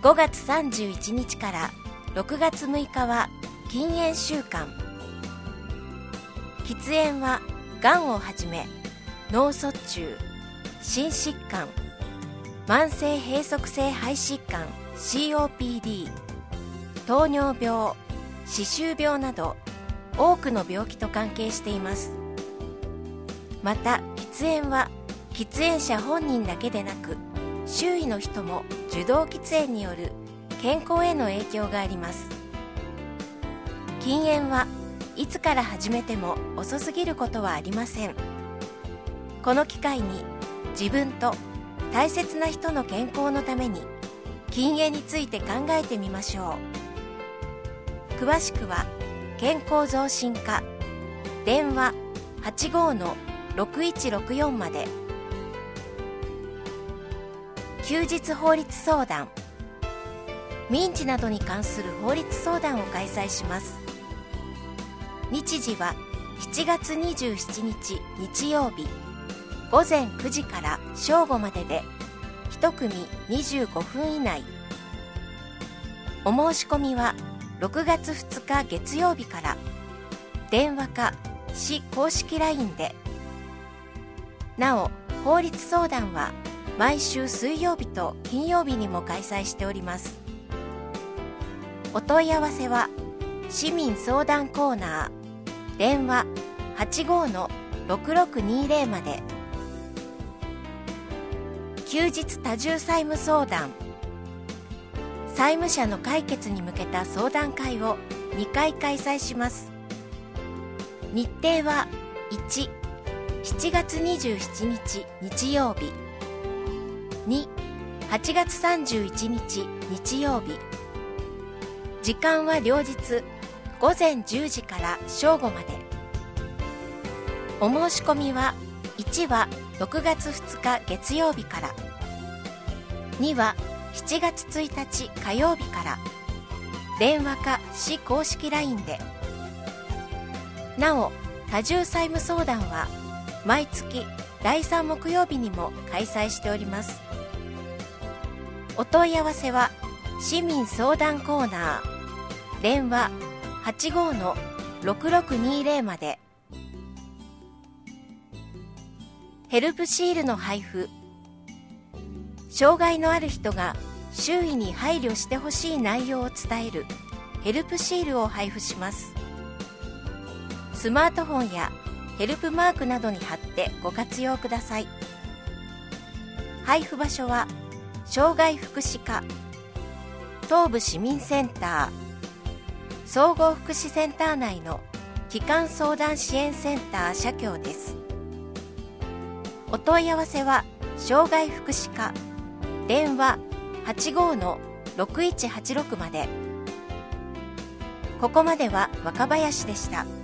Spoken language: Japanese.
5月31日から6月6日は禁煙週間。喫煙はがんをはじめ脳卒中、心疾患、慢性閉塞性肺疾患 COPD、糖尿病、歯周病など多くの病気と関係しています。また喫煙は喫煙者本人だけでなく周囲の人も受動喫煙による健康への影響があります。禁煙はいつから始めても遅すぎることはありません。この機会に自分と大切な人の健康のために禁煙について考えてみましょう。詳しくは健康増進課電話 85-6164 まで。休日法律相談、民事などに関する法律相談を開催します。日時は7月27日日曜日午前9時から正午までで1組25分以内。お申し込みは6月2日月曜日から電話か市公式 LINE で。なお法律相談は毎週水曜日と金曜日にも開催しております。お問い合わせは市民相談コーナー電話 85-6620 まで。休日多重債務相談、債務者の解決に向けた相談会を2回開催します。日程は1、7月27日日曜日、2、8月31日日曜日。時間は両日午前10時から正午まで。お申し込みは1は6月2日月曜日から、2は7月1日火曜日から、電話か市公式 LINE で。なお多重債務相談は毎月第3木曜日にも開催しております。お問い合わせは市民相談コーナー電話 85-6620 まで。ヘルプシールの配布、障害のある人が周囲に配慮してほしい内容を伝えるヘルプシールを配布します。スマートフォンやヘルプマークなどに貼ってご活用ください。配布場所は障害福祉課東部市民センター総合福祉センター内の帰還相談支援センター社協です。お問い合わせは障害福祉課電話 85-6186 まで。ここまでは若林でした。